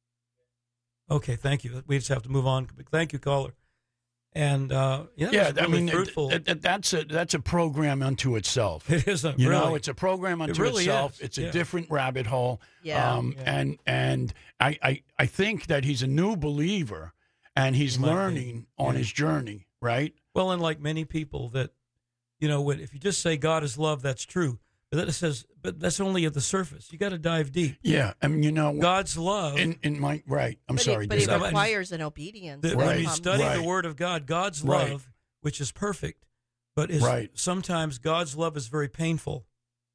Okay, thank you. We just have to move on. Thank you, caller. And it's really fruitful. That's a program unto itself. It is it's a program unto really itself. is. It's a Yeah. different rabbit hole. Yeah. And I think that he's a new believer, and he's He might be. learning on Yeah. his journey, right? Well, and like many people that, if you just say God is love, that's true. But then it says, but that's only at the surface. You got to dive deep. Yeah, I mean, God's love. in my right. I'm But sorry, But it Dave. requires an obedience. When Right. you study Right. the Word of God, God's Right. love, which is perfect, but is Right. sometimes God's love is very painful.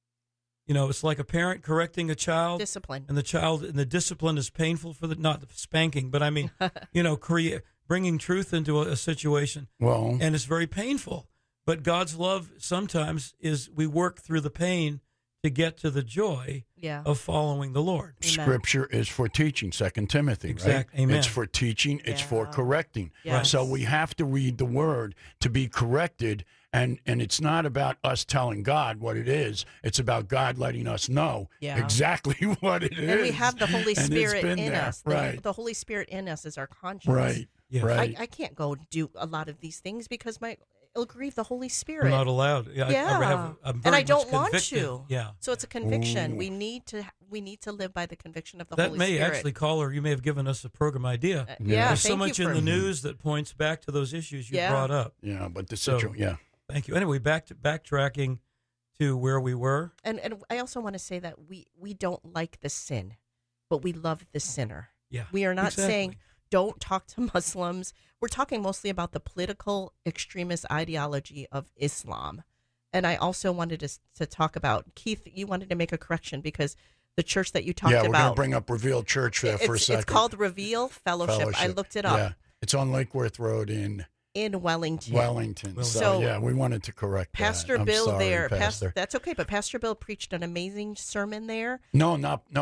It's like a parent correcting a child, Discipline. and the discipline is painful for not the spanking, but I mean, bringing truth into a situation, Well, and it's very painful. But God's love sometimes is we work through the pain to get to the joy Yeah. of following the Lord. Amen. Scripture is for teaching, 2 Timothy, Exact- right? amen. It's for teaching, it's for Yeah. correcting. Yes. So we have to read the Word to be corrected, and it's not about us telling God what it is. It's about God letting us know Yeah. exactly what it is. And we have the Holy And it's Spirit been in there. us. Right, The Holy Spirit in us is our conscience. right, Yeah. right. I can't go do a lot of these things because it'll grieve the Holy We're Spirit. not allowed. Yeah. I'm And very I don't much want convicted. to. Yeah. So it's a conviction. Ooh. We need to live by the conviction of the That Holy may Spirit. actually, caller, you may have given us a program idea. Yeah, There's so thank much you in for the news that points back to those issues you Yeah. brought up. Yeah, but the So- situation, yeah. Thank you. Anyway, backtracking to where we were. And I also want to say that we don't like the sin, but we love the sinner. Yeah. We are not exactly. saying don't talk to Muslims. We're talking mostly about the political extremist ideology of Islam. And I also wanted to talk about, Keith, you wanted to make a correction because the church that you talked Yeah, we're going to about, bring up Revealed Church there for a second. it's called Reveal Fellowship. I looked it up Yeah, it's on Lake Worth Road in in Wellington. Wellington. So, yeah, we wanted to correct Pastor that. I'm Bill sorry, there, Pastor. that's okay, but Pastor Bill preached an amazing sermon there. No.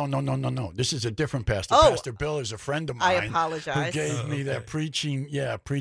This is a different pastor. Oh. Pastor Bill is a friend of I mine. apologize. Who gave me that okay. preaching?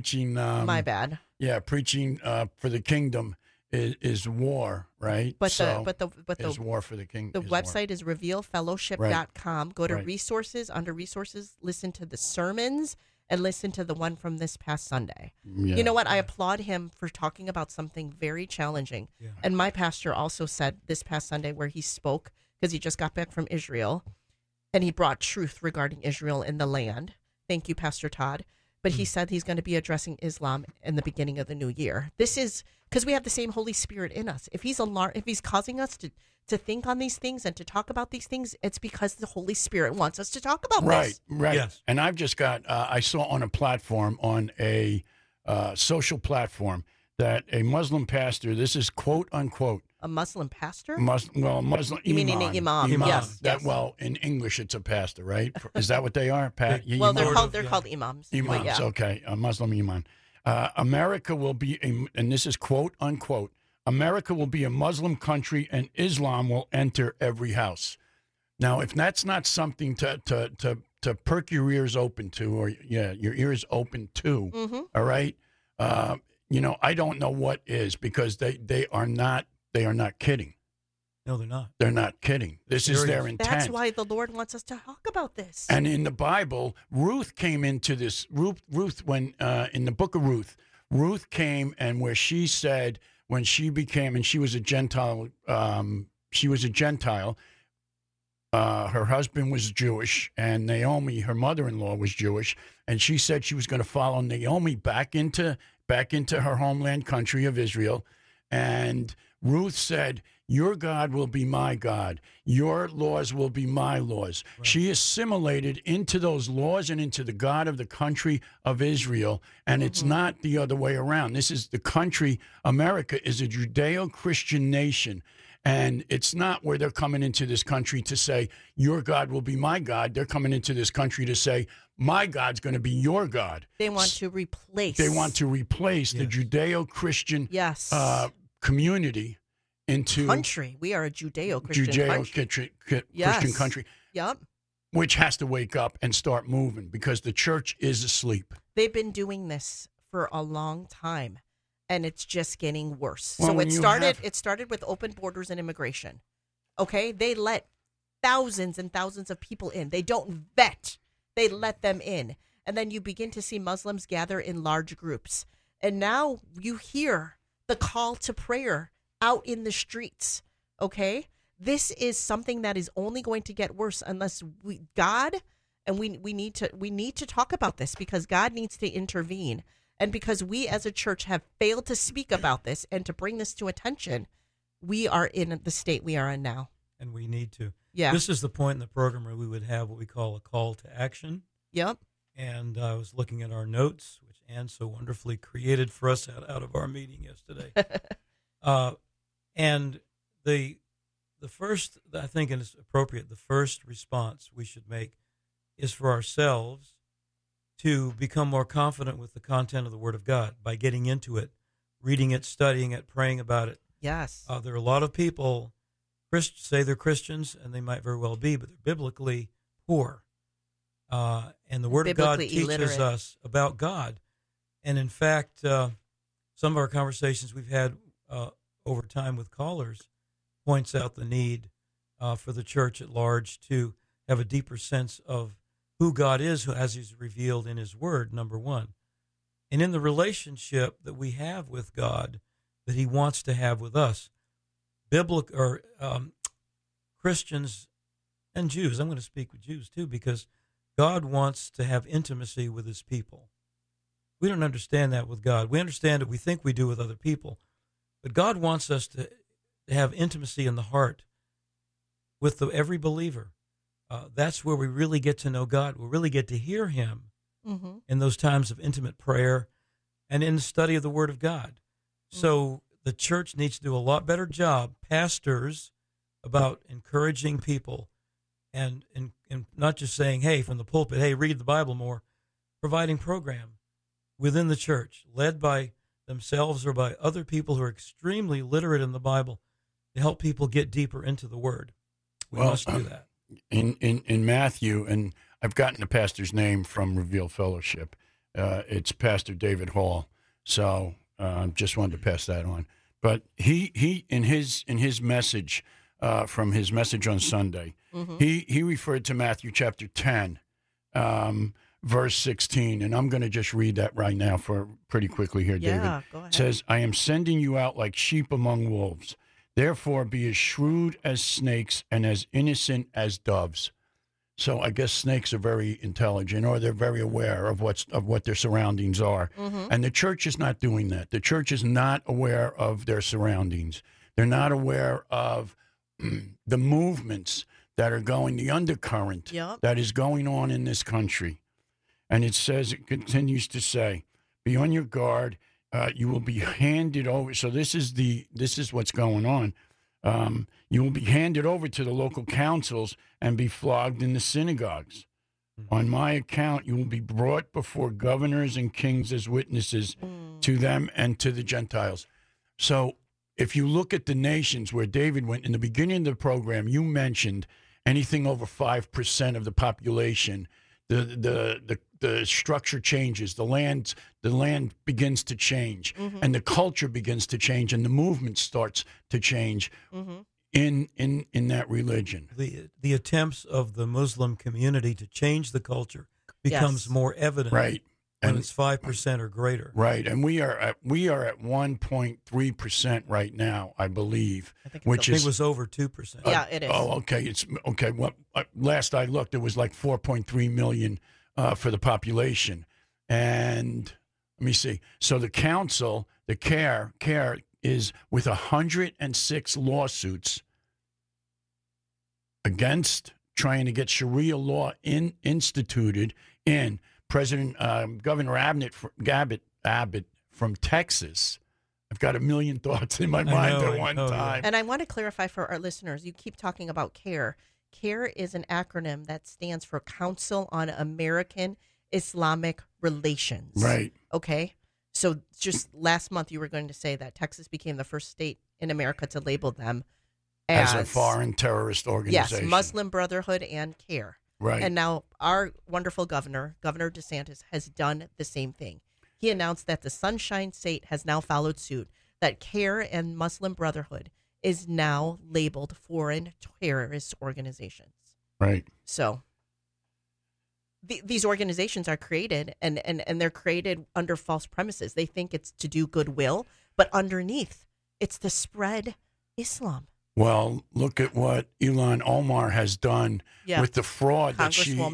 My bad. Yeah, preaching for the kingdom is war, right? But so the is war for the kingdom. The website is revealfellowship.com. Go to Right. resources. Under resources, listen to the sermons and listen to the one from this past Sunday. Yeah. You know what? I applaud him for talking about something very challenging. Yeah. And my pastor also said this past Sunday where he spoke because he just got back from Israel and he brought truth regarding Israel in the land. Thank you, Pastor Todd. But he said he's going to be addressing Islam in the beginning of the new year. This is because we have the same Holy Spirit in us. If he's causing us to think on these things and to talk about these things, it's because the Holy Spirit wants us to talk about this. Right. Yes. And I've just got, I saw on a platform, on a social platform, that a Muslim pastor, this is quote unquote, A Muslim pastor? Muslim You mean imam. an imam, yes, That, yes. well, in English, it's a pastor, right? Is that what they are, Pat? Well, Imam? they're called imams. but Imams, yeah. okay, a Muslim imam. America will be, and this is quote unquote, America will be a Muslim country and Islam will enter every house. Now, if that's not something to perk your ears open to, or your ears open to, Mm-hmm. all right, I don't know what is, because they are not kidding. No, they're not. They're not kidding. This is their intent. That's why the Lord wants us to talk about this. And in the Bible, Ruth came into this. Ruth, when in the book of Ruth came, and where she said when she became, and she was a Gentile. Her husband was Jewish, and Naomi, her mother-in-law, was Jewish, and she said she was going to follow Naomi back into back into her homeland country of Israel. And Ruth said, your God will be my God. Your laws will be my laws. Right. She assimilated into those laws and into the God of the country of Israel. And it's not the other way around. This is the country. America is a Judeo-Christian nation. And it's not where they're coming into this country to say, your God will be my God. They're coming into this country to say, my God's going to be your God. They want to replace. They want to replace the Judeo-Christian community into country. We are a Judeo-Christian Christian country. Yep. Which has to wake up and start moving because the church is asleep. They've been doing this for a long time, and it's just getting worse. Well, so it started with open borders and immigration. Okay? They let thousands and thousands of people in. They don't vet. They let them in. And then you begin to see Muslims gather in large groups. And now you hear the call to prayer out in the streets. Okay? This is something that is only going to get worse unless we need to talk about this, because God needs to intervene. And because we as a church have failed to speak about this and to bring this to attention, we are in the state we are in now. And we need to. Yeah. This is the point in the program where we would have what we call a call to action. Yep. And I was looking at our notes, which Ann so wonderfully created for us out of our meeting yesterday. And the first, I think it's appropriate, the first response we should make is for ourselves to become more confident with the content of the Word of God by getting into it, reading it, studying it, praying about it. Yes. There are a lot of people say they're Christians, and they might very well be, but they're biblically poor. And the Word of God teaches us about God. And in fact, some of our conversations we've had over time with callers points out the need for the church at large to have a deeper sense of who God is, as he's revealed in his word, number one. And in the relationship that we have with God, that he wants to have with us, Christians and Jews, I'm going to speak with Jews too, because God wants to have intimacy with his people. We don't understand that with God. We understand it, we think we do with other people. But God wants us to have intimacy in the heart with every believer. That's where we really get to know God. We really get to hear him in those times of intimate prayer and in the study of the Word of God. So the church needs to do a lot better job, pastors, about encouraging people and not just saying, hey, from the pulpit, hey, read the Bible more, providing program within the church, led by themselves or by other people who are extremely literate in the Bible, to help people get deeper into the Word. We must do that. In Matthew, and I've gotten the pastor's name from Reveal Fellowship. It's Pastor David Hall. So just wanted to pass that on. But he in his message, from his message on Sunday, he referred to Matthew chapter 10, verse 16, and I'm going to just read that right now for pretty quickly here, David. Go ahead. It says, I am sending you out like sheep among wolves. Therefore, be as shrewd as snakes and as innocent as doves. So I guess snakes are very intelligent, or they're very aware of what their surroundings are. And the church is not doing that. The church is not aware of their surroundings. They're not aware of the movements that are going, the undercurrent that is going on in this country. And it continues to say, be on your guard. You will be handed over. So this is what's going on. You will be handed over to the local councils and be flogged in the synagogues. On my account, you will be brought before governors and kings as witnesses to them and to the Gentiles. So if you look at the nations where David went in the beginning of the program, you mentioned anything over 5% of the population. The structure changes, the land begins to change, and the culture begins to change, and the movement starts to change in that religion. The attempts of the Muslim community to change the culture becomes more evident, right? When it's 5% or greater, right? And we are at 1.3% right now, I believe, I think it was over 2%. Yeah, it is. Oh, okay. It's okay. Well, last I looked, it was like 4.3 million for the population, and Let me see. So the council, the CARE is with 106 lawsuits against trying to get Sharia law instituted in Governor Abbott from Texas. I've got a million thoughts in my mind at one time. And I want to clarify for our listeners, you keep talking about CARE. CARE is an acronym that stands for Council on American Islamic Relations. Right. Okay. So just last month you were going to say that Texas became the first state in America to label them as a foreign terrorist organization. Yes, Muslim Brotherhood and CARE. Right. And now our wonderful Governor DeSantis, has done the same thing. He announced that the Sunshine State has now followed suit, that CARE and Muslim Brotherhood is now labeled foreign terrorist organizations. Right. So these organizations are created and they're created under false premises. They think it's to do goodwill, but underneath it's to spread Islam. Well, look at what Ilhan Omar has done with the fraud with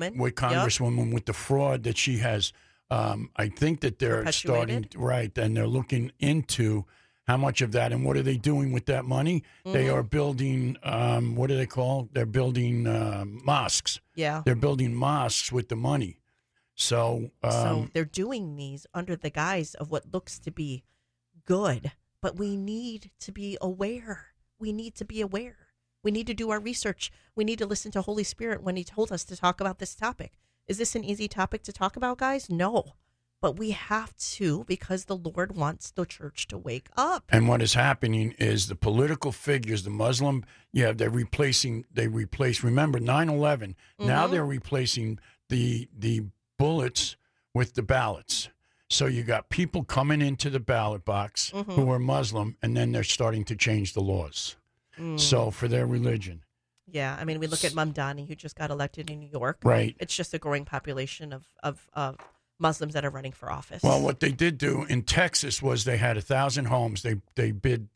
the fraud that she has. I think that they're starting, right, and they're looking into how much of that and what are they doing with that money? Mm-hmm. They are building, what do they call? They're building mosques. Yeah. They're building mosques with the money. So they're doing these under the guise of what looks to be good, but we need to be aware. We need to be aware. We need to do our research. We need to listen to Holy Spirit when he told us to talk about this topic. Is this an easy topic to talk about, guys? No. But we have to, because the Lord wants the church to wake up. And what is happening is the political figures, the Muslim, they replace, remember 9/11. Now they're replacing the bullets with the ballots. So you got people coming into the ballot box who are Muslim, and then they're starting to change the laws. So for their religion. Yeah, I mean, we look at Mamdani, who just got elected in New York. Right. It's just a growing population of Muslims that are running for office. Well, what they did do in Texas was they had 1,000 homes. They bought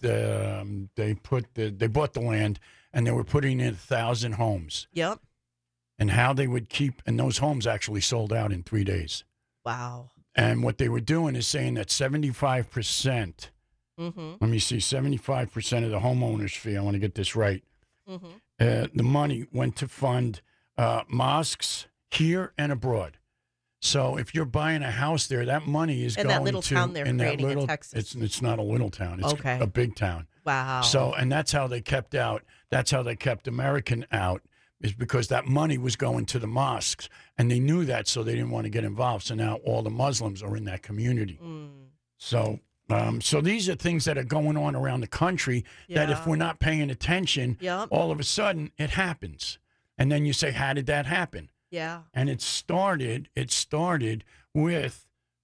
the land, and they were putting in 1,000 homes. Yep. And how they would keep, and those homes actually sold out in 3 days. Wow. And what they were doing is saying that 75%, let me see, 75% of the homeowners fee, I want to get this right, the money went to fund mosques here and abroad. So if you're buying a house there, that money is going to... In that little town they're creating in Texas. It's not a little town. It's a big town. Wow. So, and that's how they kept American out, is because that money was going to the mosques. And they knew that, so they didn't want to get involved. So now all the Muslims are in that community. So these are things that are going on around the country that if we're not paying attention, all of a sudden it happens. And then you say, how did that happen? Yeah. And it started with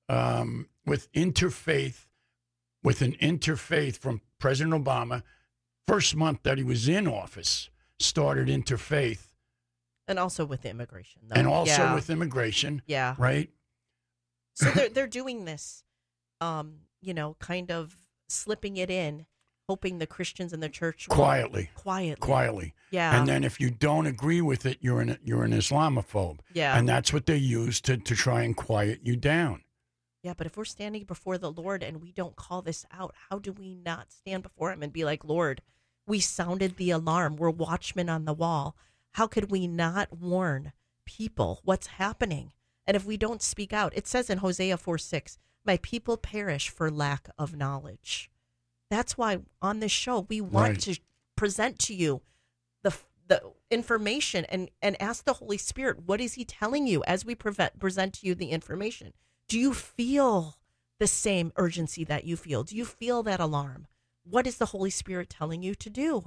interfaith, with an interfaith from President Obama. First month that he was in office, started interfaith. And also with immigration, though. And also with immigration. Yeah. Right? So they're doing this, kind of slipping it in, hoping the Christians in the church quietly. Yeah. And then if you don't agree with it, you're an Islamophobe. Yeah. And that's what they use to try and quiet you down. Yeah, but if we're standing before the Lord and we don't call this out, how do we not stand before him and be like, Lord, we sounded the alarm. We're watchmen on the wall. How could we not warn people what's happening? And if we don't speak out, it says in Hosea 4:6, my people perish for lack of knowledge. That's why on this show, we want to present to you the information and ask the Holy Spirit, what is he telling you as we present to you the information? Do you feel the same urgency that you feel? Do you feel that alarm? What is the Holy Spirit telling you to do?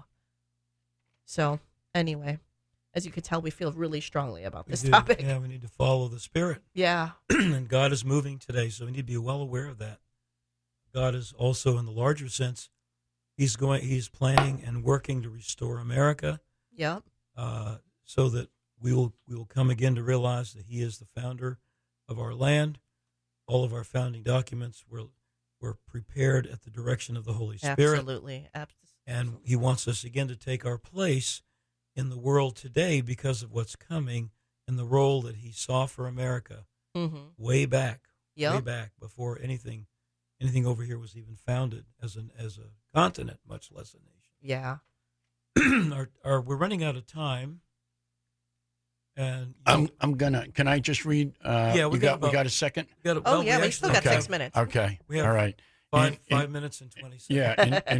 So anyway, as you could tell, we feel really strongly about this topic. Yeah, we need to follow the Spirit. Yeah. And God is moving today, so we need to be well aware of that. God is also, in the larger sense, he's planning and working to restore America. Yep. So that we will come again to realize that he is the founder of our land. All of our founding documents were prepared at the direction of the Holy Spirit. Absolutely. And he wants us again to take our place in the world today because of what's coming and the role that he saw for America way back way Yep. back before anything over here was even founded as a continent, much less a nation. Yeah. We're running out of time, and Can I just read? Yeah, we got a second. Oh, yeah, we still got Okay. 6 minutes. Okay. We have All right. five minutes and 20 seconds. Yeah, in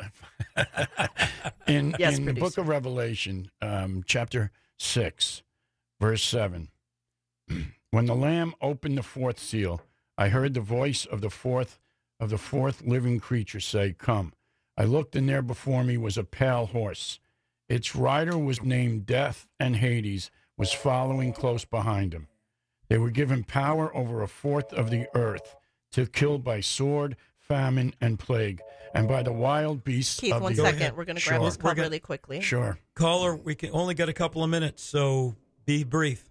Yes, the book of Revelation, chapter 6, verse 7. When the Lamb opened the fourth seal, I heard the voice of the fourth living creature say, "Come." I looked, and there before me was a pale horse. Its rider was named Death, and Hades was following close behind him. They were given power over a fourth of the earth to kill by sword, famine, and plague, and by the wild beasts Keith, of one the second. earth. We're going to Sure. grab this call We're gonna- really quickly. Sure. Caller, we can only get a couple of minutes, so be brief.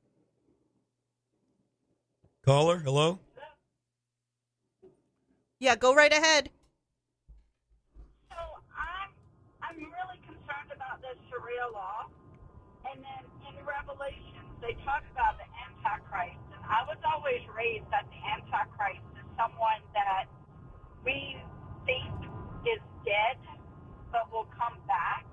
Caller, hello? Yeah, go right ahead. So I'm really concerned about this Sharia law. And then in Revelations, they talk about the Antichrist. And I was always raised that the Antichrist is someone that we think is dead but will come back.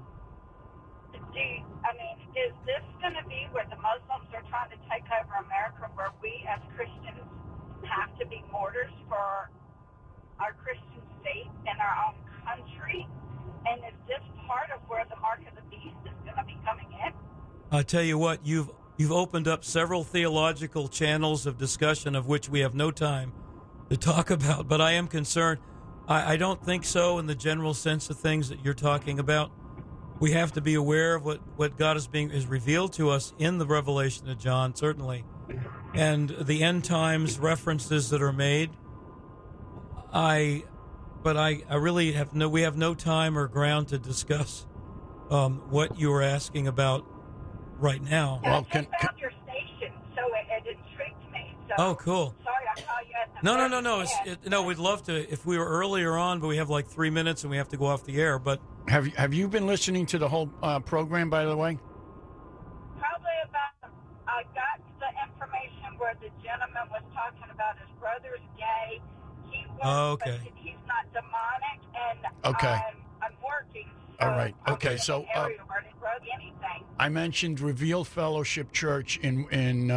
Is this going to be where the Muslims are trying to take over America, where we as Christians have to be martyrs for our Christian faith in our own country? And is this part of where the mark of the beast is going to be coming in? I tell you what, you've opened up several theological channels of discussion of which we have no time to talk about, but I am concerned. I don't think so in the general sense of things that you're talking about. We have to be aware of what God is revealed to us in the Revelation of John, certainly, and the end times references that are made. I really we have no time or ground to discuss what you are asking about right now. Well, I just found your station, so it intrigued me. So Oh, cool. Sorry, I call you at the No. very end. We'd love to if we were earlier on, but we have like 3 minutes and we have to go off the air. But Have you been listening to the whole program, by the way? Probably about, I got the information where the gentleman was talking about his brother's gay. He was, Oh, okay. but he's not demonic, and Okay. I'm working. All right. I Okay, was in so, an area where it wrote anything. I mentioned Revealed Fellowship Church in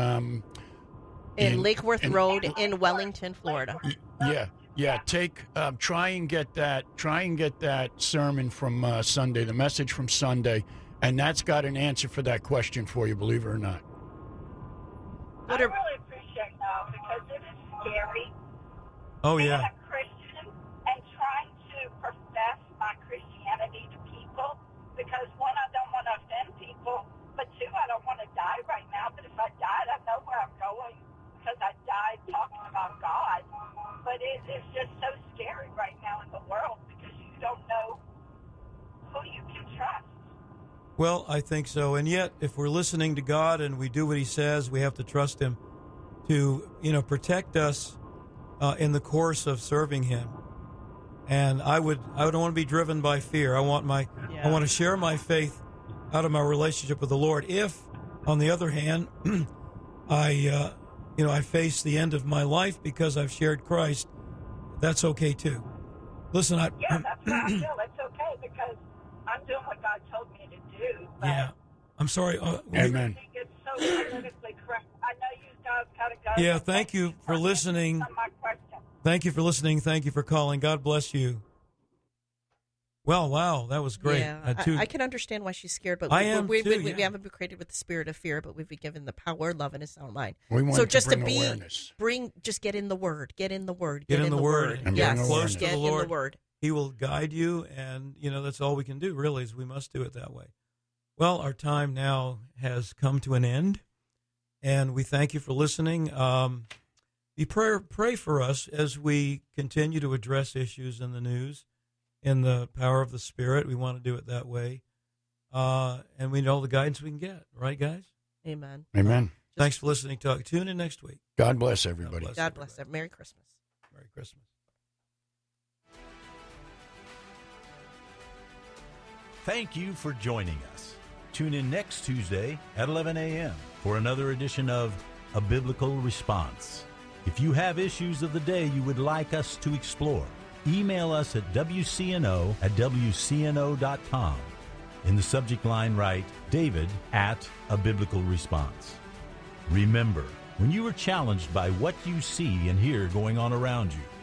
Lake Worth Road in Wellington, Florida. Yeah. Try and get that sermon from Sunday, the message from Sunday, and that's got an answer for that question for you. Believe it or not. I really appreciate that because it is scary. oh Being yeah, a Christian and trying to profess my Christianity to people because one, I don't want to offend people, but two, I don't want to die right now. But if I died, I know where I'm going because I died talking about God. But it's just so scary right now in the world because you don't know who you can trust. well, I think so. And yet, if we're listening to God and we do what He says, we have to trust Him to protect us in the course of serving Him. And I don't want to be driven by fear. I want to share my faith out of my relationship with the Lord. If, on the other hand, I face the end of my life because I've shared Christ, that's okay too. Listen, Yeah, that's what I feel. It's okay because I'm doing what God told me to do. But yeah, I'm sorry. Amen. I think it's so politically correct. I know you guys got to go. Yeah, thank you for listening. On my question. Thank you for listening. Thank you for calling. God bless you. Well, wow, that was great. Yeah, I can understand why she's scared, but I am we too, we yeah. haven't been created with the spirit of fear, but we've been given the power, love, and a sound mind. We want So to just bring to be awareness. just get in the Word, get in the Word, Get in the Word and get Yes, close to the get Lord. in the Word. He will guide you, and that's all we can do. Really, is we must do it that way. Well, our time now has come to an end, and we thank you for listening. Pray for us as we continue to address issues in the news, in the power of the Spirit. We want to do it that way, and we know the guidance we can get. Right, guys? Amen. Amen. Thanks for listening. Tune in next week. God bless everybody. God bless them. Merry Christmas. Merry Christmas. Thank you for joining us. Tune in next Tuesday at 11 a.m. for another edition of A Biblical Response. If you have issues of the day you would like us to explore, email us at WCNO@WCNO.com. In the subject line, write David at A Biblical Response. Remember, when you are challenged by what you see and hear going on around you,